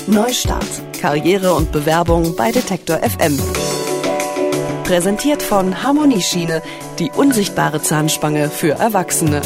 Neustart. Karriere und Bewerbung bei Detektor FM. Präsentiert von Harmonieschiene, die unsichtbare Zahnspange für Erwachsene.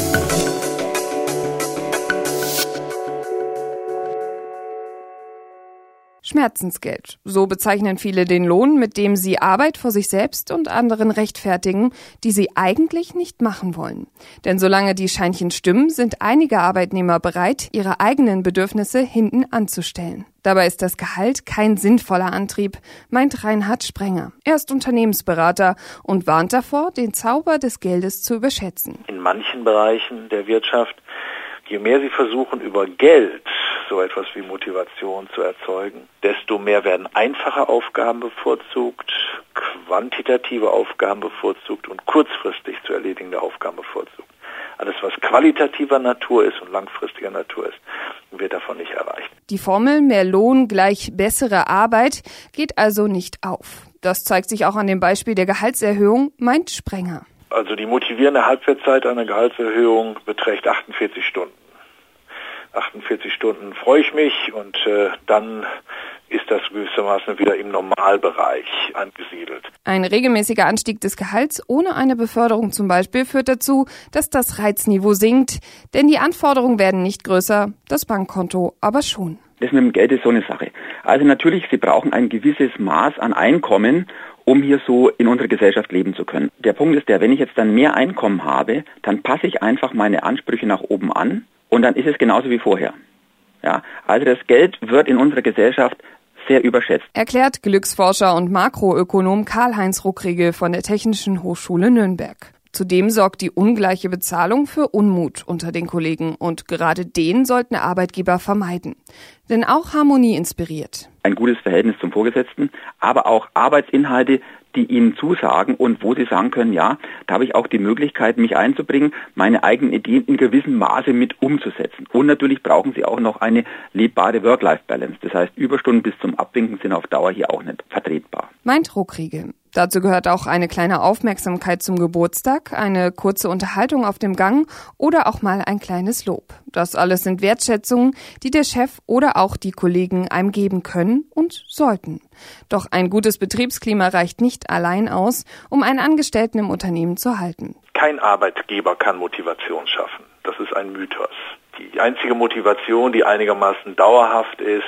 Schmerzensgeld. So bezeichnen viele den Lohn, mit dem sie Arbeit vor sich selbst und anderen rechtfertigen, die sie eigentlich nicht machen wollen. Denn solange die Scheinchen stimmen, sind einige Arbeitnehmer bereit, ihre eigenen Bedürfnisse hinten anzustellen. Dabei ist das Gehalt kein sinnvoller Antrieb, meint Reinhard Sprenger. Er ist Unternehmensberater und warnt davor, den Zauber des Geldes zu überschätzen. In manchen Bereichen der Wirtschaft, je mehr sie versuchen, über Geld so etwas wie Motivation zu erzeugen, desto mehr werden einfache Aufgaben bevorzugt, quantitative Aufgaben bevorzugt und kurzfristig zu erledigende Aufgaben bevorzugt. Alles, was qualitativer Natur ist und langfristiger Natur ist, wird davon nicht erreicht. Die Formel mehr Lohn gleich bessere Arbeit geht also nicht auf. Das zeigt sich auch an dem Beispiel der Gehaltserhöhung, meint Sprenger. Also die motivierende Halbwertszeit einer Gehaltserhöhung beträgt 48 Stunden. 48 Stunden freue ich mich und dann ist das gewissermaßen wieder im Normalbereich angesiedelt. Ein regelmäßiger Anstieg des Gehalts ohne eine Beförderung zum Beispiel führt dazu, dass das Reizniveau sinkt, denn die Anforderungen werden nicht größer, das Bankkonto aber schon. Das mit dem Geld ist so eine Sache. Also natürlich, Sie brauchen ein gewisses Maß an Einkommen, um hier so in unserer Gesellschaft leben zu können. Der Punkt ist der, wenn ich jetzt dann mehr Einkommen habe, dann passe ich einfach meine Ansprüche nach oben an und dann ist es genauso wie vorher. Ja, also das Geld wird in unserer Gesellschaft sehr überschätzt. Erklärt Glücksforscher und Makroökonom Karl-Heinz Ruckriegel von der Technischen Hochschule Nürnberg. Zudem sorgt die ungleiche Bezahlung für Unmut unter den Kollegen und gerade den sollten Arbeitgeber vermeiden. Denn auch Harmonie inspiriert. Ein gutes Verhältnis zum Vorgesetzten, aber auch Arbeitsinhalte, die Ihnen zusagen und wo Sie sagen können, ja, da habe ich auch die Möglichkeit, mich einzubringen, meine eigenen Ideen in gewissem Maße mit umzusetzen. Und natürlich brauchen Sie auch noch eine lebbare Work-Life-Balance. Das heißt, Überstunden bis zum Abwinken sind auf Dauer hier auch nicht vertretbar. Meint Ruckriegel. Dazu gehört auch eine kleine Aufmerksamkeit zum Geburtstag, eine kurze Unterhaltung auf dem Gang oder auch mal ein kleines Lob. Das alles sind Wertschätzungen, die der Chef oder auch die Kollegen einem geben können und sollten. Doch ein gutes Betriebsklima reicht nicht allein aus, um einen Angestellten im Unternehmen zu halten. Kein Arbeitgeber kann Motivation schaffen. Das ist ein Mythos. Die einzige Motivation, die einigermaßen dauerhaft ist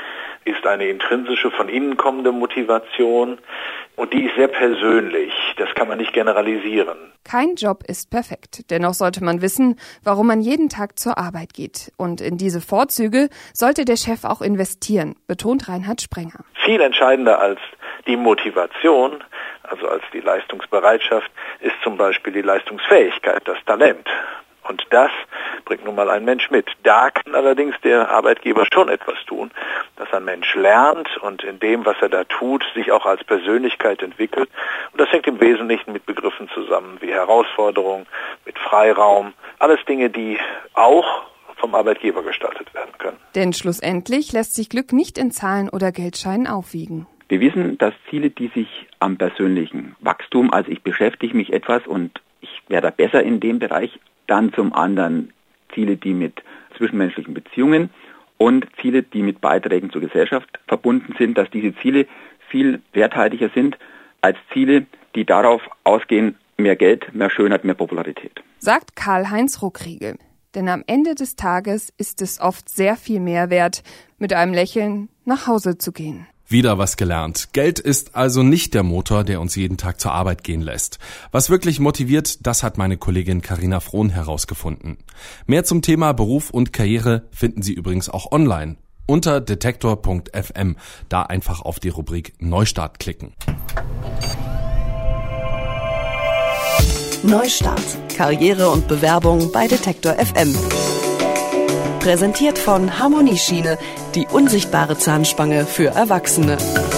eine intrinsische, von innen kommende Motivation und die ist sehr persönlich. Das kann man nicht generalisieren. Kein Job ist perfekt. Dennoch sollte man wissen, warum man jeden Tag zur Arbeit geht. Und in diese Vorzüge sollte der Chef auch investieren, betont Reinhard Sprenger. Viel entscheidender als die Motivation, also als die Leistungsbereitschaft, ist zum Beispiel die Leistungsfähigkeit, das Talent. Und das bringt nun mal ein Mensch mit. Da kann allerdings der Arbeitgeber schon etwas tun, dass ein Mensch lernt und in dem, was er da tut, sich auch als Persönlichkeit entwickelt. Und das hängt im Wesentlichen mit Begriffen zusammen wie Herausforderung, mit Freiraum. Alles Dinge, die auch vom Arbeitgeber gestaltet werden können. Denn schlussendlich lässt sich Glück nicht in Zahlen oder Geldscheinen aufwiegen. Wir wissen, dass Ziele, die sich am persönlichen Wachstum, also ich beschäftige mich etwas und ich werde besser in dem Bereich, dann zum anderen Ziele, die mit zwischenmenschlichen Beziehungen und Ziele, die mit Beiträgen zur Gesellschaft verbunden sind, dass diese Ziele viel werthaltiger sind als Ziele, die darauf ausgehen, mehr Geld, mehr Schönheit, mehr Popularität. Sagt Karl-Heinz Ruckriegel. Denn am Ende des Tages ist es oft sehr viel mehr wert, mit einem Lächeln nach Hause zu gehen. Wieder was gelernt. Geld ist also nicht der Motor, der uns jeden Tag zur Arbeit gehen lässt. Was wirklich motiviert, das hat meine Kollegin Carina Frohn herausgefunden. Mehr zum Thema Beruf und Karriere finden Sie übrigens auch online unter detektor.fm. Da einfach auf die Rubrik Neustart klicken. Neustart. Karriere und Bewerbung bei Detektor FM. Präsentiert von Harmonieschiene, die unsichtbare Zahnspange für Erwachsene.